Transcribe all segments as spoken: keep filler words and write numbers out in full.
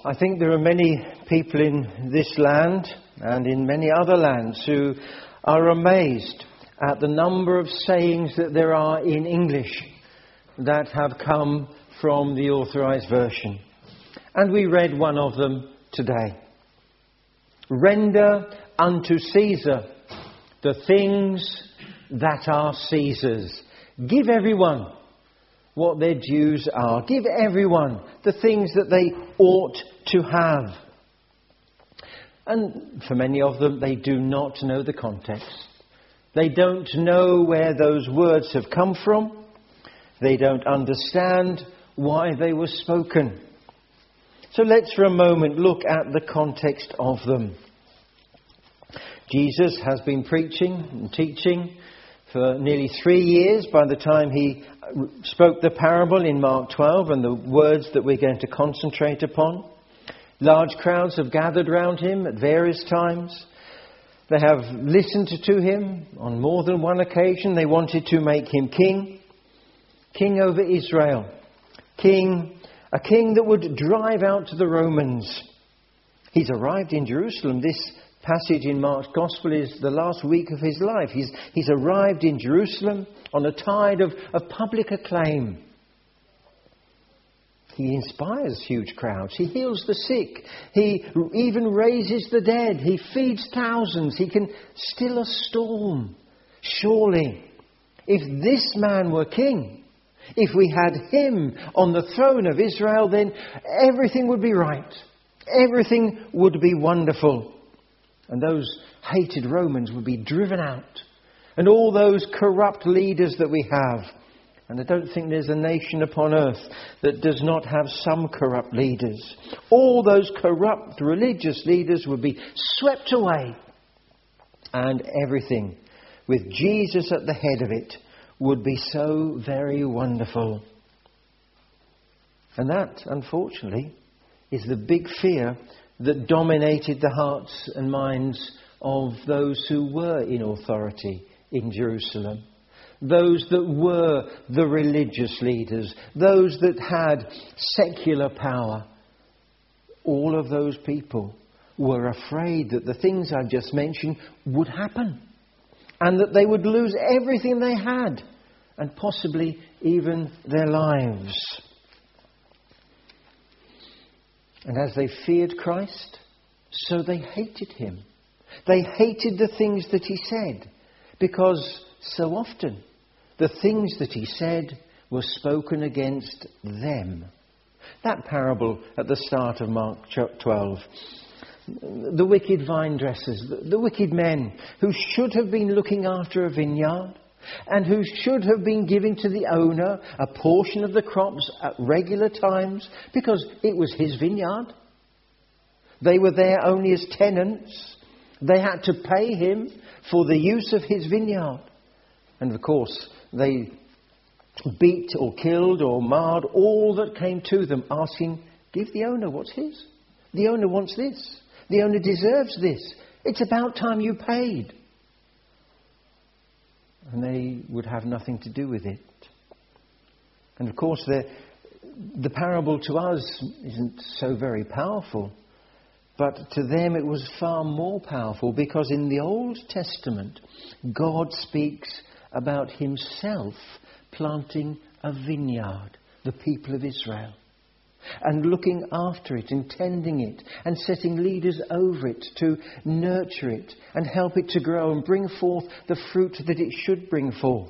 I think there are many people in this land and in many other lands who are amazed at the number of sayings that there are in English that have come from the Authorized Version. And we read one of them today. Render unto Caesar the things that are Caesar's. Give everyone what their dues are. Give everyone the things that they ought to have. And for many of them, they do not know the context. They don't know where those words have come from. They don't understand why they were spoken. So let's for a moment look at the context of them. Jesus has been preaching and teaching for nearly three years by the time he spoke the parable in Mark twelve and the words that we're going to concentrate upon. Large crowds have gathered round him at various times. They have listened to him on more than one occasion. They wanted to make him king. King over Israel. King, a king that would drive out the Romans. He's arrived in Jerusalem. This passage in Mark's Gospel is the last week of his life. He's, he's arrived in Jerusalem on a tide of, of public acclaim. He inspires huge crowds. He heals the sick. He even raises the dead. He feeds thousands. He can still a storm. Surely, if this man were king, if we had him on the throne of Israel, then everything would be right. Everything would be wonderful. And those hated Romans would be driven out. And all those corrupt leaders that we have. And I don't think there's a nation upon earth that does not have some corrupt leaders. All those corrupt religious leaders would be swept away. And everything, with Jesus at the head of it, would be so very wonderful. And that, unfortunately, is the big fear that dominated the hearts and minds of those who were in authority in Jerusalem. Those that were the religious leaders. Those that had secular power. All of those people were afraid that the things I've just mentioned would happen. And that they would lose everything they had. And possibly even their lives. And as they feared Christ, so they hated him. They hated the things that he said. Because so often the things that he said were spoken against them. That parable at the start of Mark twelve. The wicked vine dressers, the, the wicked men who should have been looking after a vineyard and who should have been giving to the owner a portion of the crops at regular times because it was his vineyard. They were there only as tenants. They had to pay him for the use of his vineyard. And of course, they beat or killed or marred all that came to them, asking, give the owner what's his. The owner wants this. The owner deserves this. It's about time you paid. And they would have nothing to do with it. And of course, the, the parable to us isn't so very powerful. But to them it was far more powerful, because in the Old Testament, God speaks about himself planting a vineyard, the people of Israel, and looking after it and tending it and setting leaders over it to nurture it and help it to grow and bring forth the fruit that it should bring forth.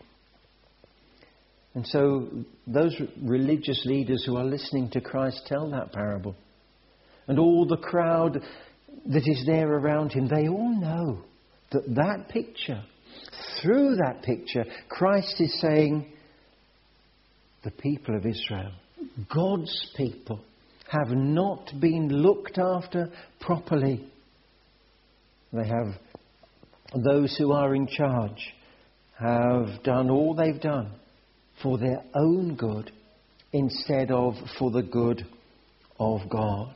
And so those religious leaders who are listening to Christ tell that parable, and all the crowd that is there around him, they all know that that picture, through that picture, Christ is saying, the people of Israel, God's people, have not been looked after properly. They have, those who are in charge have done all they've done for their own good instead of for the good of God.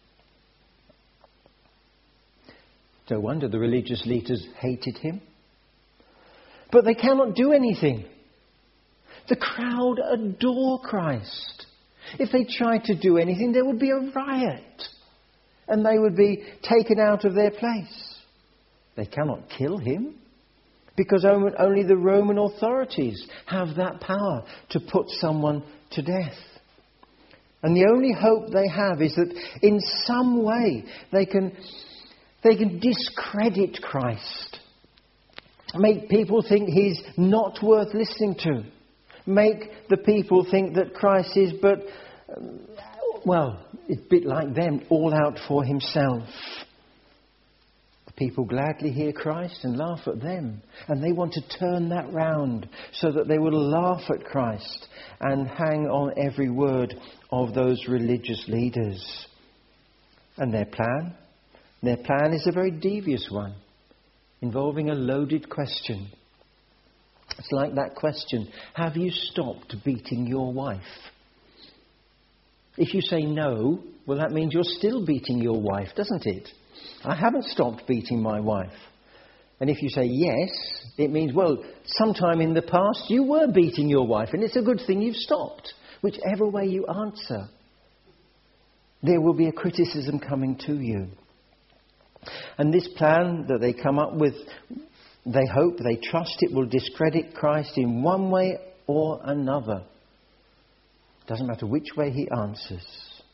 No wonder the religious leaders hated him. But they cannot do anything. The crowd adore Christ. If they tried to do anything, there would be a riot. And they would be taken out of their place. They cannot kill him. Because only the Roman authorities have that power to put someone to death. And the only hope they have is that in some way they can, they can discredit Christ. Make people think he's not worth listening to. Make the people think that Christ is but, well, it's a bit like them, all out for himself. The people gladly hear Christ and laugh at them. And they want to turn that round so that they will laugh at Christ and hang on every word of those religious leaders. And their plan? Their plan is a very devious one, involving a loaded question. It's like that question, have you stopped beating your wife? If you say no, well, that means you're still beating your wife, doesn't it? I haven't stopped beating my wife. And if you say yes, it means, well, sometime in the past you were beating your wife, and it's a good thing you've stopped. Whichever way you answer, there will be a criticism coming to you. And this plan that they come up with, they hope, they trust it will discredit Christ in one way or another. Doesn't matter which way he answers.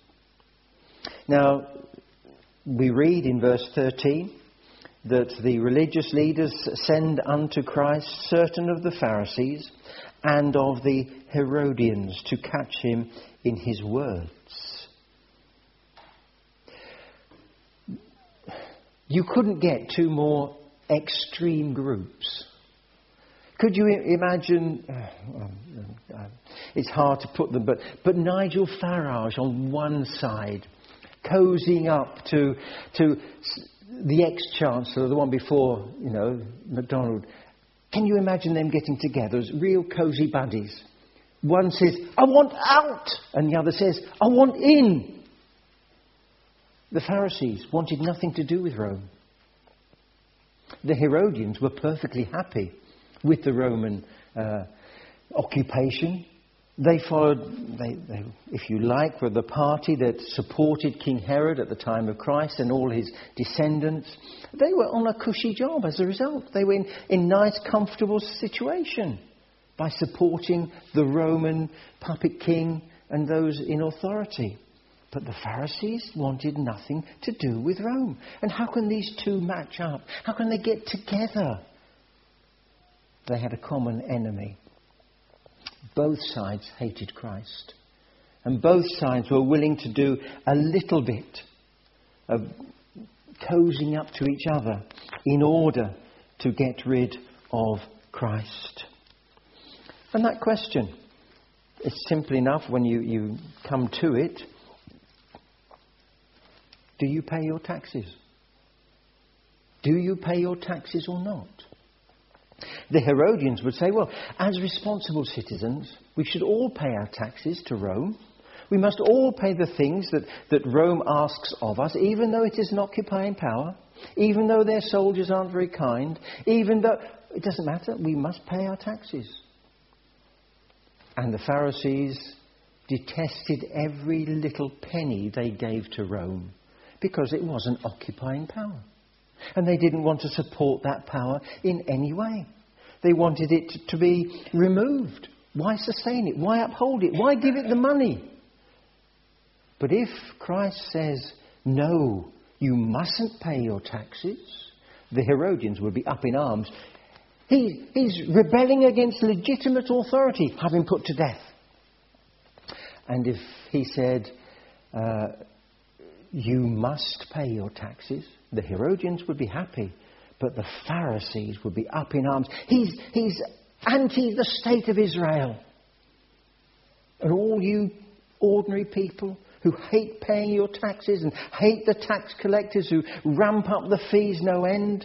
Now, we read in verse thirteen that the religious leaders send unto Christ certain of the Pharisees and of the Herodians to catch him in his words. You couldn't get two more extreme groups. Could you imagine, uh, uh, it's hard to put them, but, but Nigel Farage on one side, cozying up to, to the ex-chancellor, the one before, you know, MacDonald. Can you imagine them getting together as real cosy buddies? One says, I want out, and the other says, I want in. The Pharisees wanted nothing to do with Rome. The Herodians were perfectly happy with the Roman uh, occupation. They followed, they, they, if you like, were the party that supported King Herod at the time of Christ and all his descendants. They were on a cushy job as a result. They were in a nice, comfortable situation by supporting the Roman puppet king and those in authority. But the Pharisees wanted nothing to do with Rome. And how can these two match up? How can they get together? They had a common enemy. Both sides hated Christ. And both sides were willing to do a little bit of cozying up to each other in order to get rid of Christ. And that question, it's simple enough when you, you come to it. Do you pay your taxes? Do you pay your taxes or not? The Herodians would say, well, as responsible citizens, we should all pay our taxes to Rome. We must all pay the things that, that Rome asks of us, even though it is an occupying power, even though their soldiers aren't very kind, even though... It doesn't matter, we must pay our taxes. And the Pharisees detested every little penny they gave to Rome because it was an occupying power. And they didn't want to support that power in any way. They wanted it to be removed. Why sustain it? Why uphold it? Why give it the money? But if Christ says, no, you mustn't pay your taxes, the Herodians would be up in arms. He, he's rebelling against legitimate authority, have him put to death. And if he said, uh, you must pay your taxes, the Herodians would be happy, but the Pharisees would be up in arms. He's, he's anti the state of Israel. And all you ordinary people who hate paying your taxes and hate the tax collectors who ramp up the fees no end.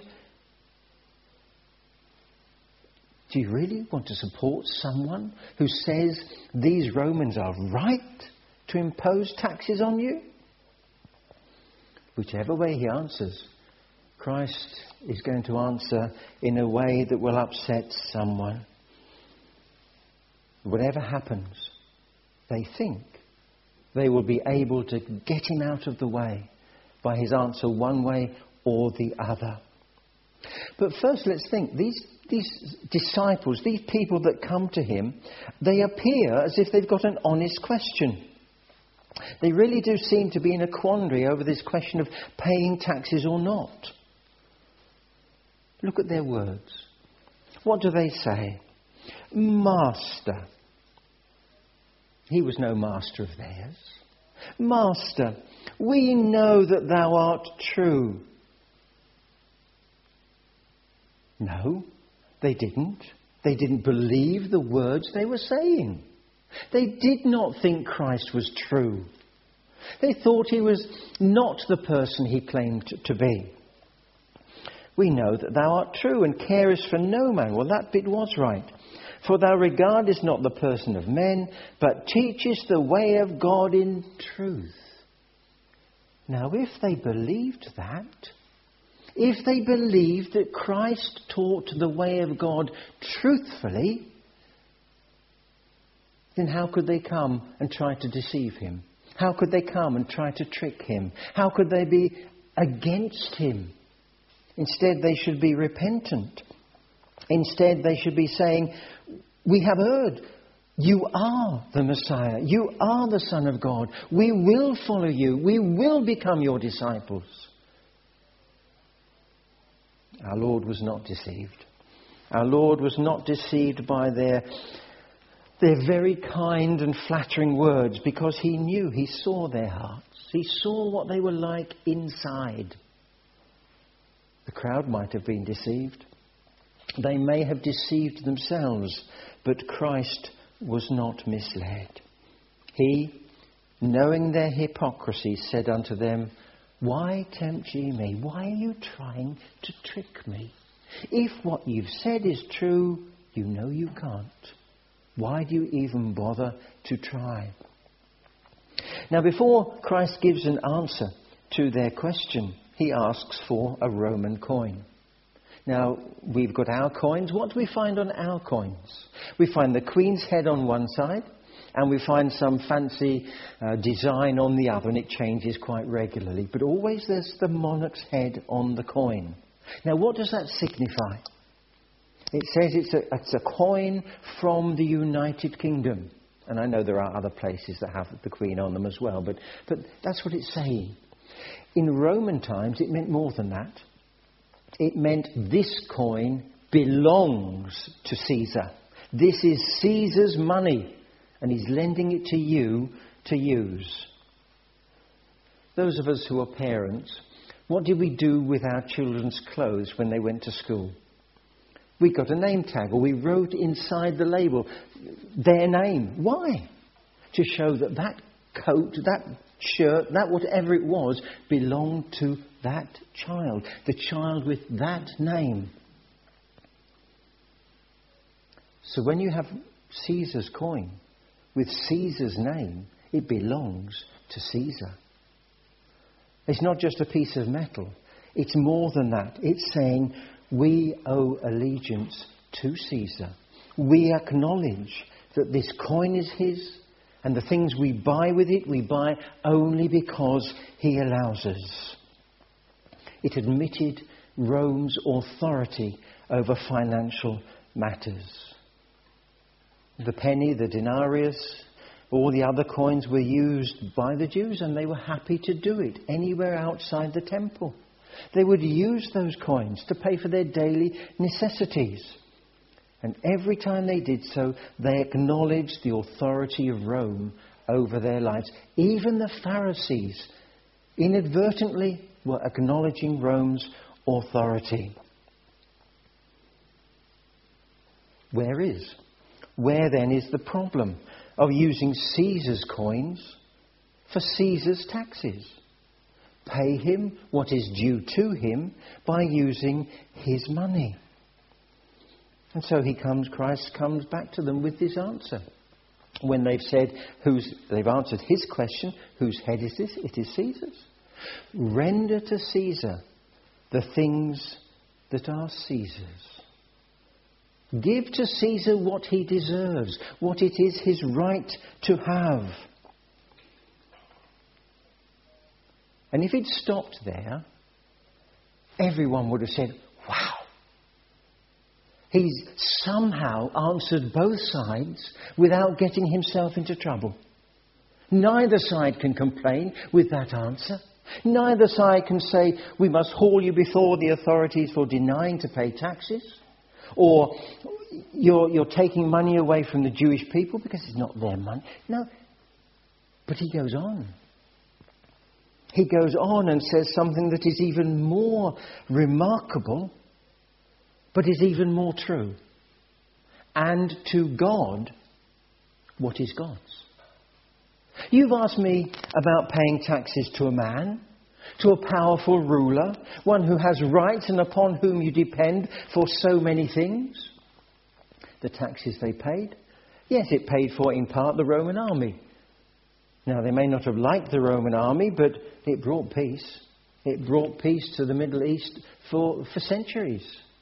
Do you really want to support someone who says these Romans are right to impose taxes on you? Whichever way he answers, Christ is going to answer in a way that will upset someone. Whatever happens, they think they will be able to get him out of the way by his answer one way or the other. But first let's think, these, these disciples, these people that come to him, they appear as if they've got an honest question. They really do seem to be in a quandary over this question of paying taxes or not. Look at their words. What do they say? Master. He was no master of theirs. Master, we know that thou art true. No, they didn't. They didn't believe the words they were saying. They did not think Christ was true. They thought he was not the person he claimed to be. We know that thou art true and carest for no man. Well, that bit was right. For thou regardest not the person of men, but teachest the way of God in truth. Now, if they believed that, if they believed that Christ taught the way of God truthfully, then how could they come and try to deceive him? How could they come and try to trick him? How could they be against him? Instead, they should be repentant. Instead, they should be saying, we have heard, you are the Messiah. You are the Son of God. We will follow you. We will become your disciples. Our Lord was not deceived. Our Lord was not deceived by their, their very kind and flattering words, because he knew, he saw their hearts. He saw what they were like inside. The crowd might have been deceived. They may have deceived themselves, but Christ was not misled. He, knowing their hypocrisy, said unto them, why tempt ye me? Why are you trying to trick me? If what you've said is true, you know you can't. Why do you even bother to try? Now, before Christ gives an answer to their question, he asks for a Roman coin. Now, we've got our coins. What do we find on our coins? We find the Queen's head on one side, and we find some fancy uh, design on the other, and it changes quite regularly. But always there's the monarch's head on the coin. Now, what does that signify? It says it's a, it's a coin from the United Kingdom. And I know there are other places that have the Queen on them as well, but, but that's what it's saying. In Roman times, it meant more than that. It meant this coin belongs to Caesar. This is Caesar's money, and he's lending it to you to use. Those of us who are parents, what did we do with our children's clothes when they went to school? We got a name tag, or we wrote inside the label their name. Why? To show that that coat, that shirt, that whatever it was, belonged to that child. The child with that name. So when you have Caesar's coin with Caesar's name, it belongs to Caesar. It's not just a piece of metal. It's more than that. It's saying we owe allegiance to Caesar. We acknowledge that this coin is his, and the things we buy with it, we buy only because he allows us. It admitted Rome's authority over financial matters. The penny, the denarius, all the other coins were used by the Jews, and they were happy to do it anywhere outside the temple. They would use those coins to pay for their daily necessities. And every time they did so, they acknowledged the authority of Rome over their lives. Even the Pharisees inadvertently were acknowledging Rome's authority. Where is? Where then is the problem of using Caesar's coins for Caesar's taxes? Pay him what is due to him by using his money. And so he comes, Christ comes back to them with this answer. When they've said, who's, they've answered his question, whose head is this? It is Caesar's. Render to Caesar the things that are Caesar's. Give to Caesar what he deserves, what it is his right to have. And if he'd stopped there, everyone would have said, wow. He's somehow answered both sides without getting himself into trouble. Neither side can complain with that answer. Neither side can say, we must haul you before the authorities for denying to pay taxes. Or you're, you're taking money away from the Jewish people because it's not their money. No. But he goes on. He goes on and says something that is even more remarkable, but is even more true. And to God, what is God's? You've asked me about paying taxes to a man, to a powerful ruler, one who has rights and upon whom you depend for so many things. The taxes they paid? Yes, it paid for in part the Roman army. Now, they may not have liked the Roman army, but it brought peace. It brought peace to the Middle East for, for centuries.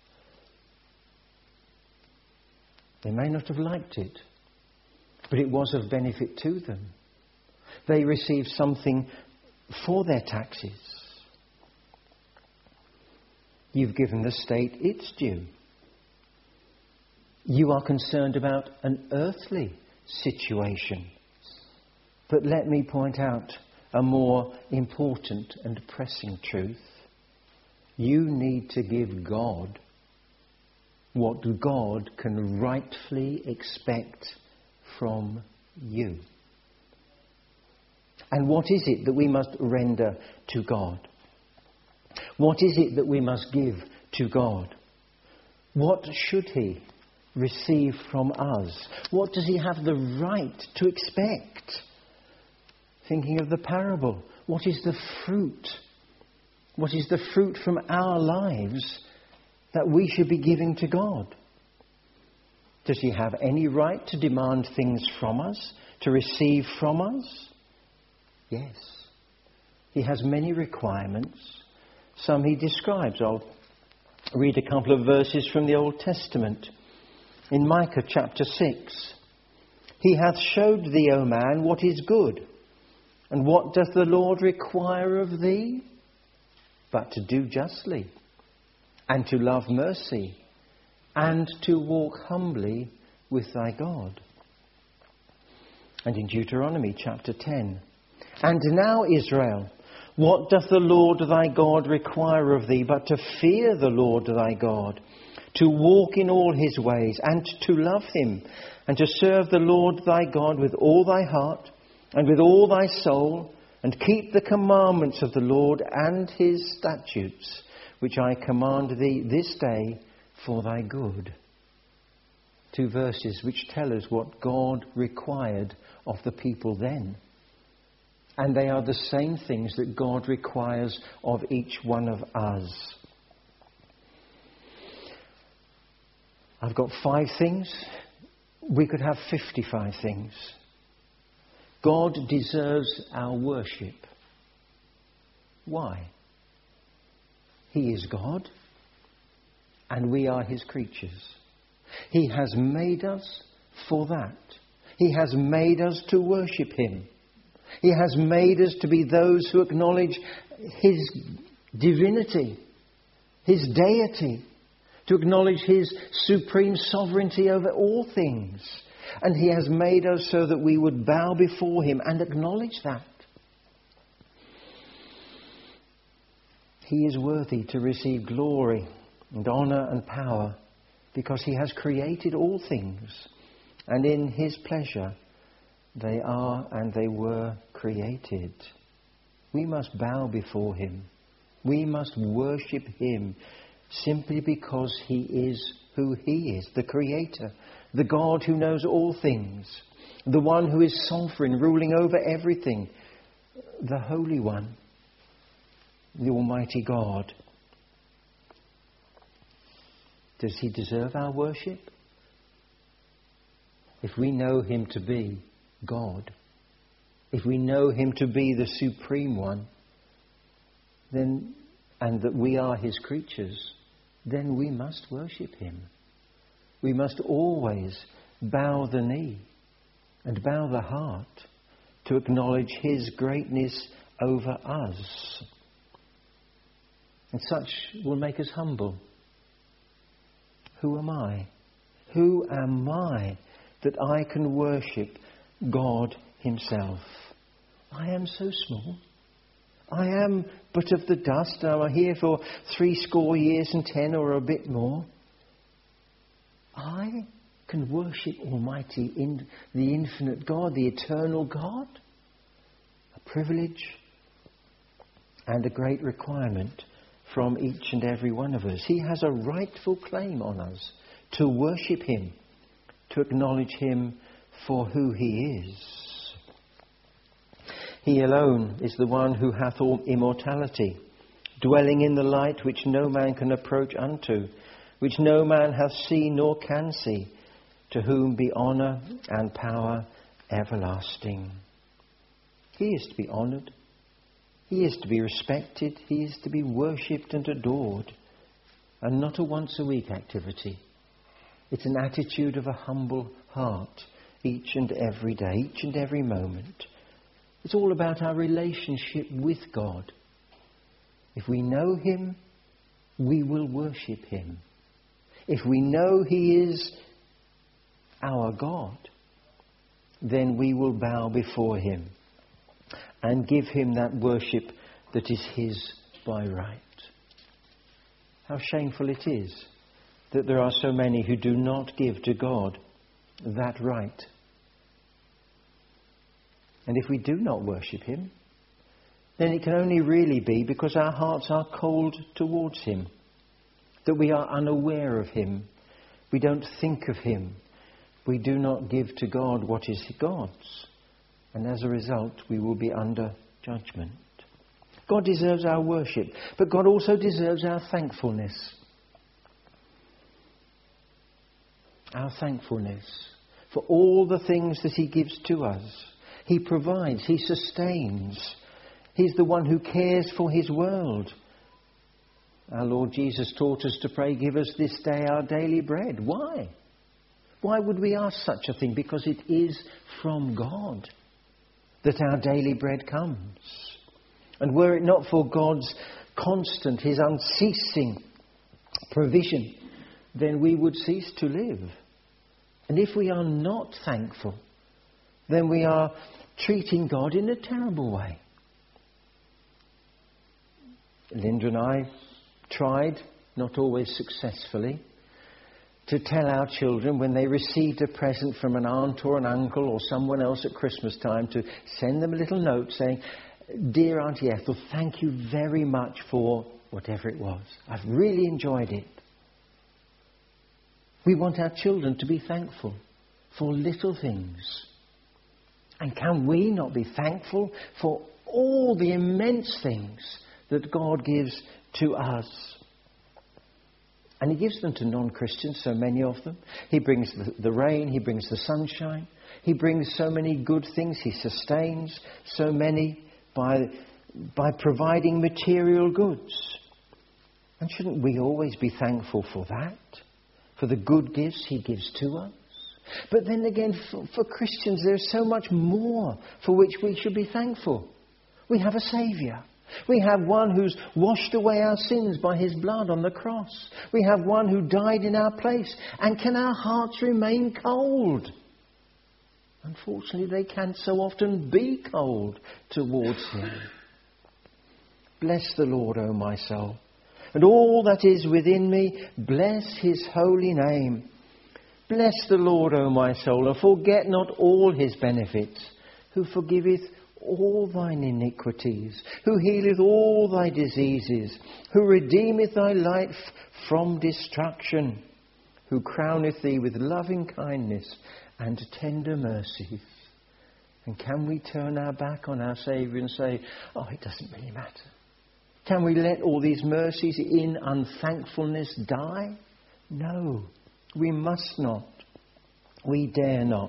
They may not have liked it, but it was of benefit to them. They received something for their taxes. You've given the state its due. You are concerned about an earthly situation. But let me point out a more important and pressing truth. You need to give God what God can rightfully expect from you. And what is it that we must render to God? What is it that we must give to God? What should He receive from us? What does He have the right to expect? Thinking of the parable, what is the fruit? What is the fruit from our lives that we should be giving to God? Does He have any right to demand things from us, to receive from us? Yes. He has many requirements. Some He describes. I'll read a couple of verses from the Old Testament. In Micah chapter six. He hath showed thee, O man, what is good. And what doth the Lord require of thee? But to do justly, and to love mercy, and to walk humbly with thy God. And in Deuteronomy chapter ten. And now, Israel, what doth the Lord thy God require of thee, but to fear the Lord thy God, to walk in all His ways, and to love Him, and to serve the Lord thy God with all thy heart, and with all thy soul, and keep the commandments of the Lord and His statutes, which I command thee this day for thy good. Two verses which tell us what God required of the people then. And they are the same things that God requires of each one of us. I've got five things. We could have fifty-five things. God deserves our worship. Why? He is God, and we are His creatures. He has made us for that. He has made us to worship Him. He has made us to be those who acknowledge His divinity, His deity, to acknowledge His supreme sovereignty over all things. And He has made us so that we would bow before Him and acknowledge that. He is worthy to receive glory and honour and power because He has created all things, and in His pleasure they are and they were created. We must bow before Him. We must worship Him simply because He is who He is, the Creator, the God who knows all things, the one who is sovereign, ruling over everything, the Holy One, the Almighty God. Does He deserve our worship? If we know Him to be God, if we know Him to be the Supreme One, then, and that we are His creatures, then we must worship Him. We must always bow the knee and bow the heart to acknowledge His greatness over us. And such will make us humble. Who am I? Who am I that I can worship God himself? I am so small. I am but of the dust. Now I'm here for three score years and ten or a bit more. I can worship Almighty, in the infinite God, the eternal God. A privilege and a great requirement from each and every one of us. He has a rightful claim on us to worship him, to acknowledge him for who he is. He alone is the one who hath all immortality, dwelling in the light which no man can approach unto, which no man hath seen nor can see, to whom be honour and power everlasting. He is to be honoured. He is to be respected. He is to be worshipped and adored. And not a once a week activity. It's an attitude of a humble heart each and every day, each and every moment. It's all about our relationship with God. If we know him, we will worship him. If we know he is our God, then we will bow before him and give him that worship that is his by right. How shameful it is that there are so many who do not give to God that right. And if we do not worship him, then it can only really be because our hearts are cold towards him, that we are unaware of him, we don't think of him, we do not give to God what is God's, and as a result we will be under judgment. God deserves our worship, but God also deserves our thankfulness. Our thankfulness for all the things that he gives to us. He provides, he sustains. He's the one who cares for his world. Our Lord Jesus taught us to pray, give us this day our daily bread. Why? Why would we ask such a thing? Because it is from God that our daily bread comes. And were it not for God's constant, his unceasing provision, then we would cease to live. And if we are not thankful, then we are treating God in a terrible way. Linda and I tried, not always successfully, to tell our children when they received a present from an aunt or an uncle or someone else at Christmas time to send them a little note saying, "Dear Auntie Ethel, thank you very much for whatever it was. I've really enjoyed it." We want our children to be thankful for little things. And can we not be thankful for all the immense things that God gives to us? And he gives them to non-Christians, so many of them. He brings the, the rain, he brings the sunshine. He brings so many good things. He sustains so many by, by providing material goods. And shouldn't we always be thankful for that? For the good gifts he gives to us? But then again, for, for Christians, there's so much more for which we should be thankful. We have a Saviour. We have one who's washed away our sins by his blood on the cross. We have one who died in our place. And can our hearts remain cold? Unfortunately, they can so often be cold towards him. Bless the Lord, O my soul, and all that is within me, bless his holy name. Bless the Lord, O my soul, and forget not all his benefits, who forgiveth all thine iniquities, who healeth all thy diseases, who redeemeth thy life from destruction, who crowneth thee with loving kindness and tender mercies. And can we turn our back on our Saviour and say, oh, it doesn't really matter? Can we let all these mercies in unthankfulness die? No, we must not. We dare not.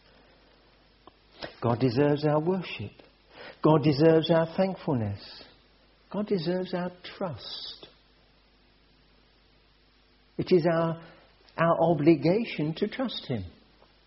God deserves our worship. God deserves our thankfulness. God deserves our trust. It is our, our obligation to trust him.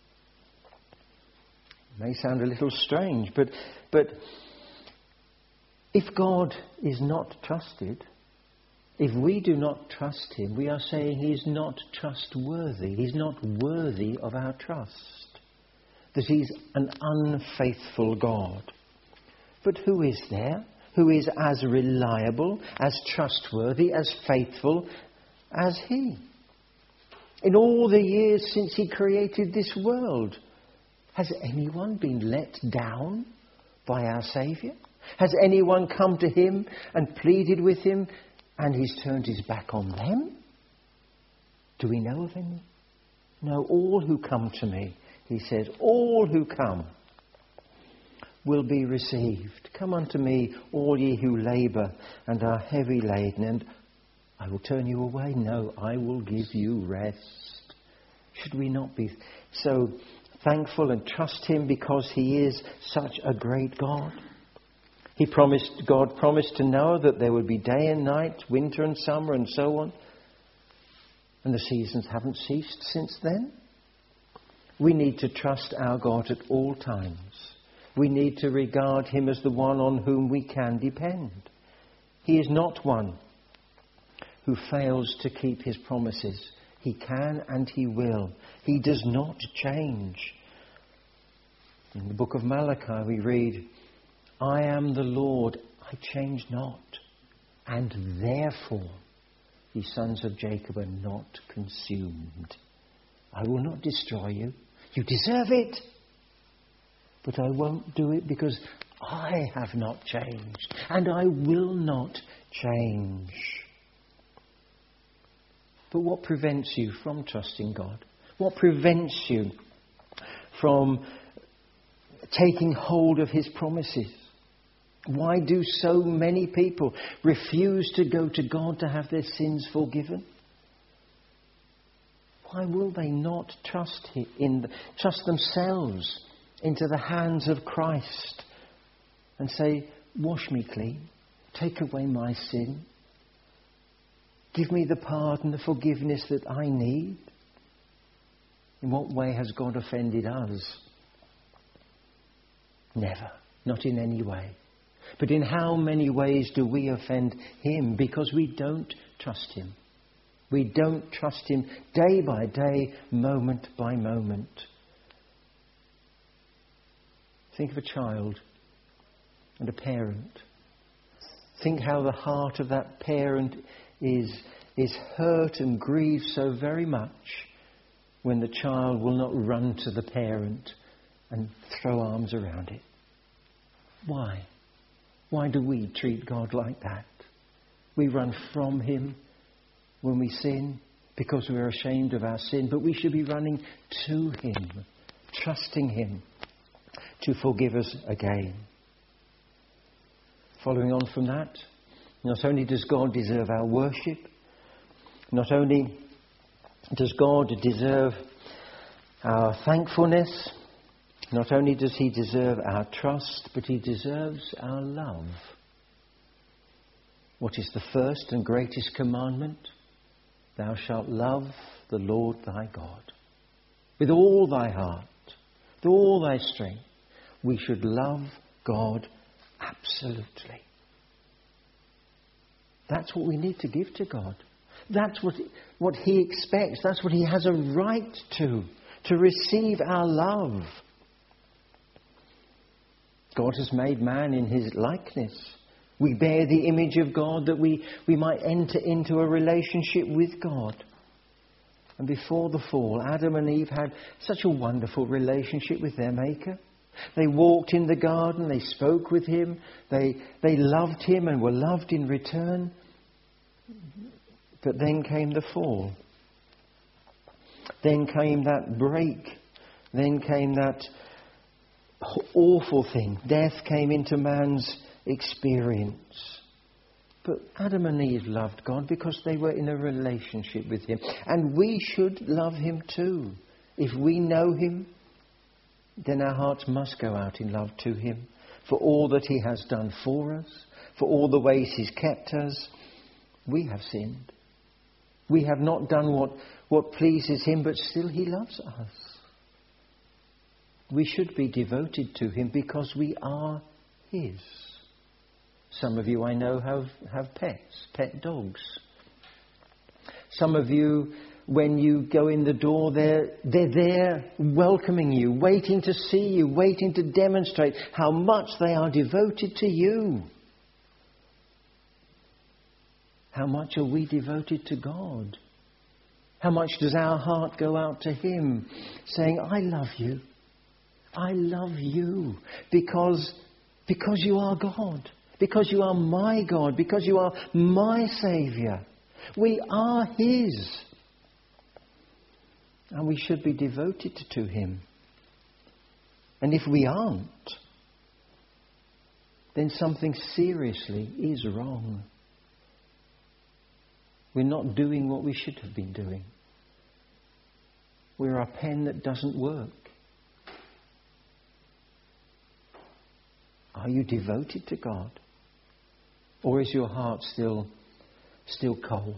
It may sound a little strange, but, but If God is not trusted, if we do not trust him, we are saying he is not trustworthy. He's not worthy of our trust. That he's an unfaithful God. But who is there who is as reliable, as trustworthy, as faithful as he? In all the years since he created this world, has anyone been let down by our Saviour? Has anyone come to him and pleaded with him and he's turned his back on them? Do we know of any? No, all who come to me, he said, all who come will be received. Come unto me, all ye who labour and are heavy laden, and I will turn you away. No, I will give you rest. Should we not be so thankful and trust him because he is such a great God? He promised, God promised to Noah that there would be day and night, winter and summer and so on. And the seasons haven't ceased since then. We need to trust our God at all times. We need to regard him as the one on whom we can depend. He is not one who fails to keep his promises. He can and he will. He does not change. In the book of Malachi we read, I am the Lord, I change not, and therefore ye sons of Jacob are not consumed. I will not destroy you. You deserve it. But I won't do it because I have not changed. And I will not change. But what prevents you from trusting God? What prevents you from taking hold of his promises? Why do so many people refuse to go to God to have their sins forgiven? Why will they not trust him in, trust themselves into the hands of Christ and say, wash me clean, take away my sin, give me the pardon, the forgiveness that I need? In what way has God offended us? Never, not in any way. But in how many ways do we offend him because we don't trust him? We don't trust him day by day, moment by moment. Think of a child and a parent. Think how the heart of that parent is, is hurt and grieved so very much when the child will not run to the parent and throw arms around it. Why? Why do we treat God like that? We run from him when we sin because we're ashamed of our sin, but we should be running to him, trusting him to forgive us again. Following on from that, not only does God deserve our worship, not only does God deserve our thankfulness, not only does he deserve our trust, but he deserves our love. What is the first and greatest commandment? Thou shalt love the Lord thy God with all thy heart, with all thy strength. We should love God absolutely. That's what we need to give to God. That's what, what he expects. That's what he has a right to, to receive our love. God has made man in his likeness. We bear the image of God that we, we might enter into a relationship with God. And before the fall, Adam and Eve had such a wonderful relationship with their Maker. They walked in the garden, they spoke with him, they, they loved him and were loved in return. But then came the fall. Then came that break. Then came that awful thing. Death came into man's experience. But Adam and Eve loved God because they were in a relationship with him. And we should love him too. If we know him, then our hearts must go out in love to him for all that he has done for us, for all the ways he's kept us. We have sinned. We have not done what, what pleases him, but still he loves us. We should be devoted to him because we are his. Some of you I know have, have pets, pet dogs. Some of you, when you go in the door, they're, they're there welcoming you, waiting to see you, waiting to demonstrate how much they are devoted to you. How much are we devoted to God? How much does our heart go out to Him, saying, I love you. I love you because, because you are God. Because you are my God. Because you are my Saviour. We are His. And we should be devoted to Him. And if we aren't, then something seriously is wrong. We're not doing what we should have been doing. We're a pen that doesn't work. Are you devoted to God? Or is your heart still, still cold?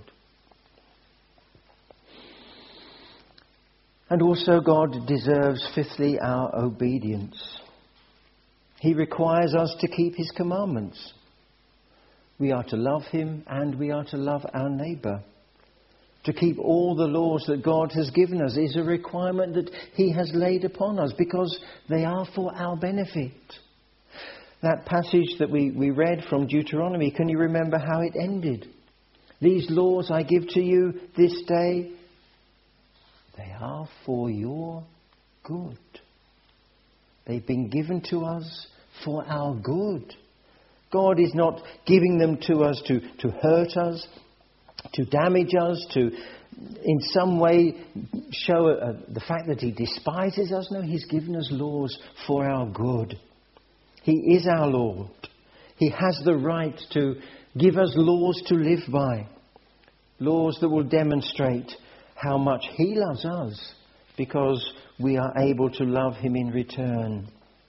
And also God deserves, fifthly, our obedience. He requires us to keep His commandments. We are to love Him and we are to love our neighbour. To keep all the laws that God has given us is a requirement that He has laid upon us because they are for our benefit. That passage that we, we read from Deuteronomy, can you remember how it ended? These laws I give to you this day, they are for your good. They've been given to us for our good. God is not giving them to us to, to hurt us, to damage us, to in some way show uh, the fact that He despises us. No, He's given us laws for our good. He is our Lord. He has the right to give us laws to live by. Laws that will demonstrate how much He loves us because we are able to love Him in return.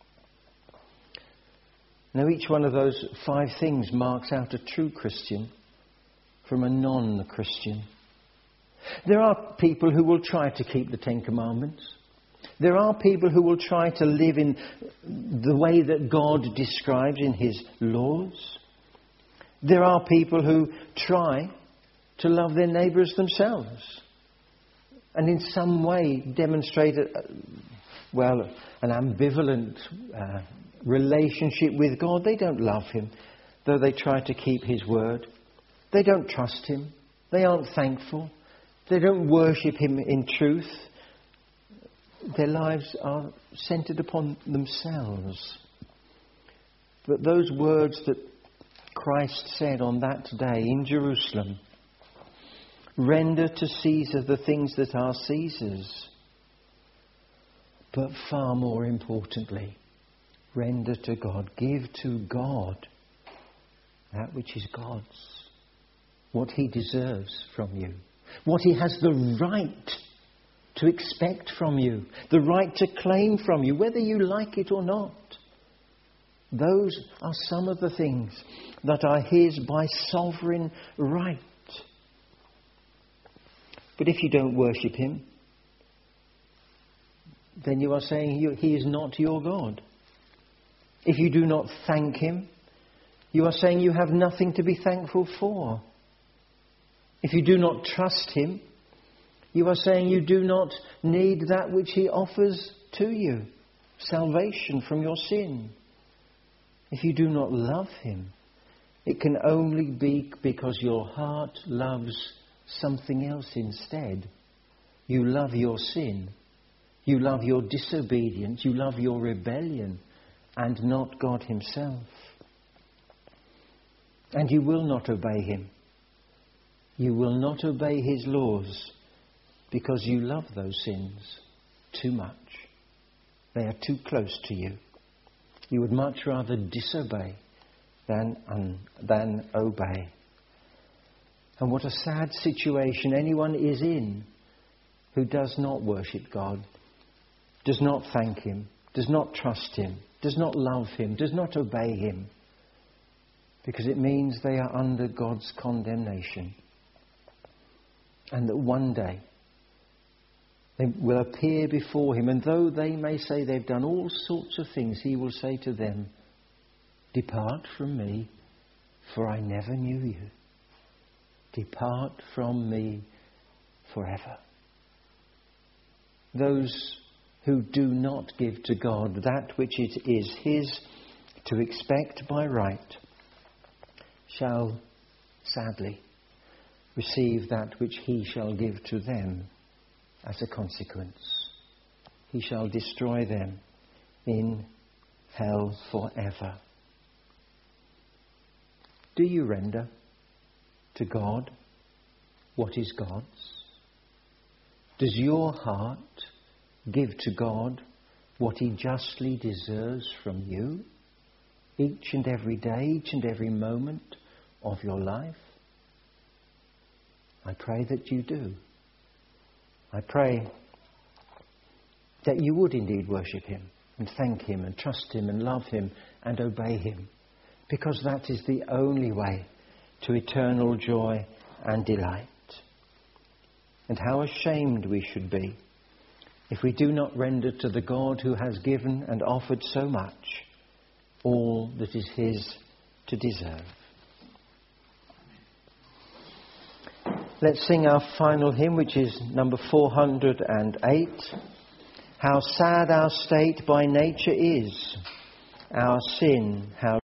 Now, each one of those five things marks out a true Christian from a non-Christian. There are people who will try to keep the Ten Commandments. There are people who will try to live in the way that God describes in His laws. There are people who try to love their neighbours themselves and in some way demonstrate, a, well, an ambivalent uh, relationship with God. They don't love Him, though they try to keep His word. They don't trust Him. They aren't thankful. They don't worship Him in truth. Their lives are centred upon themselves. But those words that Christ said on that day in Jerusalem, render to Caesar the things that are Caesar's, but far more importantly, render to God, give to God that which is God's, what He deserves from you, what He has the right to expect from you, the right to claim from you, whether you like it or not. Those are some of the things that are His by sovereign right. But if you don't worship Him, then you are saying He is not your God. If you do not thank Him, you are saying you have nothing to be thankful for. If you do not trust Him, you are saying you do not need that which He offers to you, salvation from your sin. If you do not love Him, it can only be because your heart loves something else instead. You love your sin. You love your disobedience. You love your rebellion and not God Himself. And you will not obey Him. You will not obey His laws because you love those sins too much. They are too close to you. You would much rather disobey than, um, than obey. And what a sad situation anyone is in who does not worship God, does not thank Him, does not trust Him, does not love Him, does not obey Him. Because it means they are under God's condemnation. And that one day they will appear before Him, and though they may say they've done all sorts of things, He will say to them, "Depart from me, for I never knew you. Depart from me forever. Those who do not give to God that which it is his to expect by right shall sadly receive that which he shall give to them as a consequence. He shall destroy them in hell forever. Do you render to God what is God's? Does your heart give to God what he justly deserves from you each and every day, each and every moment of your life? I pray that you do. I pray that you would indeed worship him and thank him and trust him and love him and obey him, because that is the only way to eternal joy and delight. And how ashamed we should be if we do not render to the God who has given and offered so much all that is his to deserve. Let's sing our final hymn, which is number four hundred eight. How sad our state by nature is, our sin, how